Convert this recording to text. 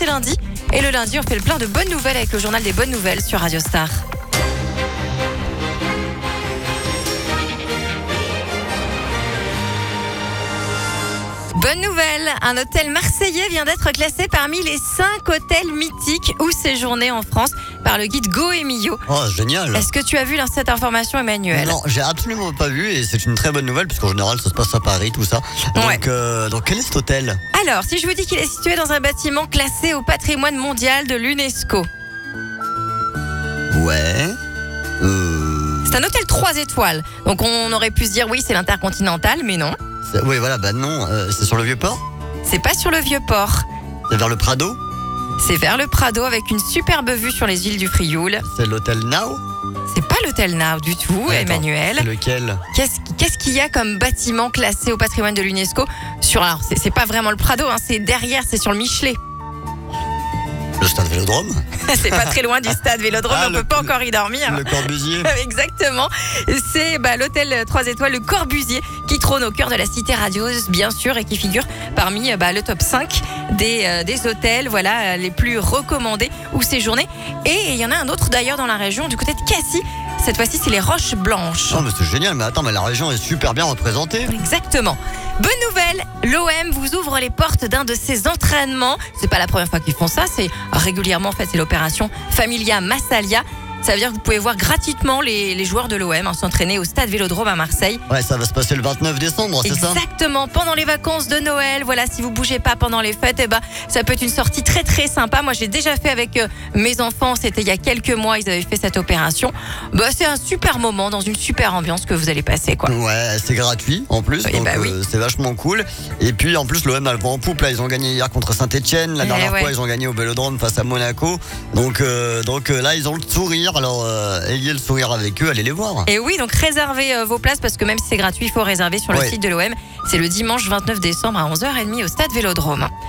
c'est lundi. Et le lundi, on fait le plein de bonnes nouvelles avec le journal des bonnes nouvelles sur Radio Star. Bonne nouvelle, un hôtel marseillais vient d'être classé parmi les 5 hôtels mythiques où séjourner en France par le guide Goemio. Oh, génial. Est-ce que tu as vu cette information, Emmanuel ? Non, j'ai absolument pas vu et c'est une très bonne nouvelle puisqu'en général ça se passe à Paris, tout ça. Donc quel est cet hôtel ? Alors, si je vous dis qu'il est situé dans un bâtiment classé au patrimoine mondial de l'UNESCO. Ouais. C'est un hôtel 3 étoiles. Donc on aurait pu se dire oui, c'est l'Intercontinental, mais non. Oui, voilà, non, c'est sur le Vieux-Port ? C'est pas sur le Vieux-Port. C'est vers le Prado ? C'est vers le Prado avec une superbe vue sur les îles du Frioul. C'est l'hôtel Now ? C'est pas l'hôtel Now du tout, Emmanuel. C'est lequel ? Qu'est-ce qu'il y a comme bâtiment classé au patrimoine de l'UNESCO alors, c'est pas vraiment le Prado, c'est derrière, c'est sur le Michelet. Le stade Vélodrome ? C'est pas très loin du stade Vélodrome, on peut pas encore y dormir. Le Corbusier. Exactement. C'est l'hôtel 3 étoiles, le Corbusier, qui trône au cœur de la cité radieuse, bien sûr, et qui figure parmi le top 5 des hôtels les plus recommandés où séjourner. Et il y en a un autre d'ailleurs dans la région, du côté de Cassis. Cette fois-ci, c'est les Roches Blanches. Oh, mais c'est génial, mais attends, mais la région est super bien représentée. Exactement. Bonne nouvelle, l'OM vous ouvre les portes d'un de ses entraînements. C'est pas la première fois qu'ils font ça, c'est régulièrement en fait, c'est l'opération Familia Massalia. Ça veut dire que vous pouvez voir gratuitement les joueurs de l'OM s'entraîner au stade Vélodrome à Marseille. Ouais, ça va se passer le 29 décembre, c'est ça ? Exactement, pendant les vacances de Noël. Voilà, si vous bougez pas pendant les fêtes, ça peut être une sortie très très sympa. Moi, j'ai déjà fait avec mes enfants, c'était il y a quelques mois, ils avaient fait cette opération. C'est un super moment, dans une super ambiance que vous allez passer, quoi. Ouais, c'est gratuit en plus, donc c'est vachement cool. Et puis en plus, l'OM a le vent en poupe, là, ils ont gagné hier contre Saint-Etienne. La dernière fois, ils ont gagné au Vélodrome face à Monaco. Donc là, ils ont le sourire. Alors, ayez le sourire avec eux, allez les voir. Et oui, donc réservez vos places parce que même si c'est gratuit, il faut réserver sur le site de l'OM. C'est le dimanche 29 décembre à 11h30 au stade Vélodrome.